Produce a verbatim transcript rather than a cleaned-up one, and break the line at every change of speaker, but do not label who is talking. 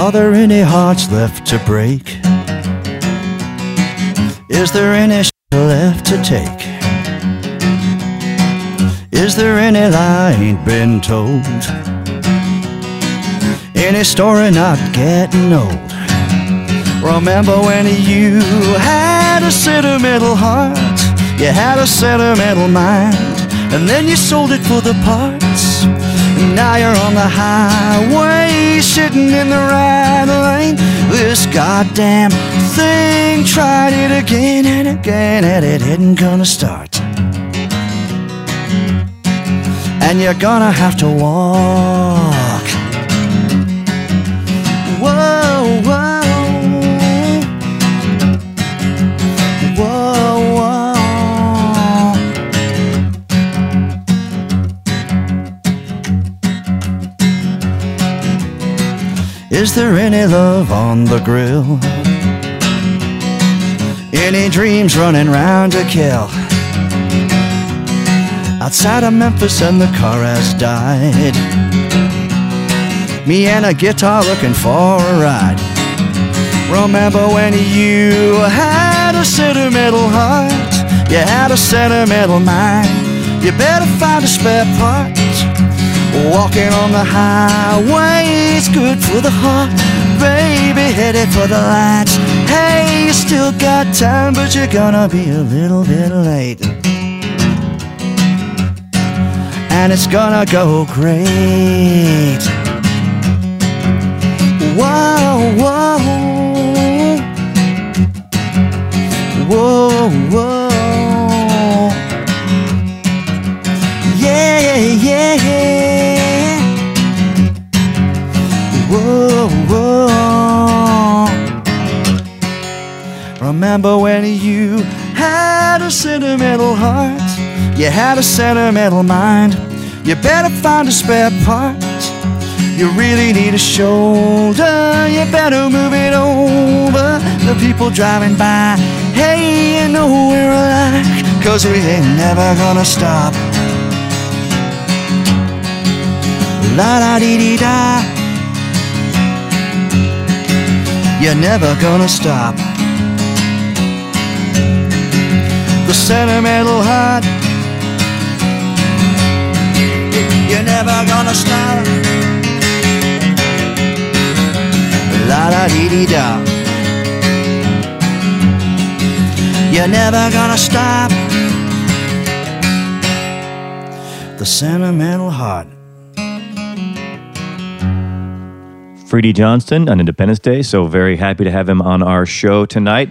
Are there any hearts left to break? Is there any sh- left to take? Is there any lie ain't been told? Any story not getting old? Remember when you had a sentimental heart, you had a sentimental mind, and then you sold it for the parts. And now you're on the highway, sitting in the right lane. This goddamn thing tried it again and again, and it isn't gonna start. And you're gonna have to walk. Whoa, whoa. Whoa, whoa. Is there any love on the grill? Any dreams running round to kill? Outside of Memphis and the car has died. Me and a guitar looking for a ride. Remember when you had a sentimental heart, you had a sentimental mind. You better find a spare part. Walking on the highway is good for the heart. Baby, headed for the lights. Hey, you still got time, but you're gonna be a little bit late. And it's gonna go great. Whoa, whoa. Whoa, whoa. Yeah, yeah. Whoa, whoa. Remember when you had a sentimental heart, you had a sentimental mind. You better find a spare part. You really need a shoulder. You better move it over. The people driving by, hey, you know we're alike, 'cause we ain't never gonna stop. La-da-dee-dee-da. You're never gonna stop. The sentimental heart, you're never gonna stop. La-da-dee-dee-da. You're never gonna stop. The sentimental heart.
Freddie Johnston on Independence Day, so very happy to have him on our show tonight.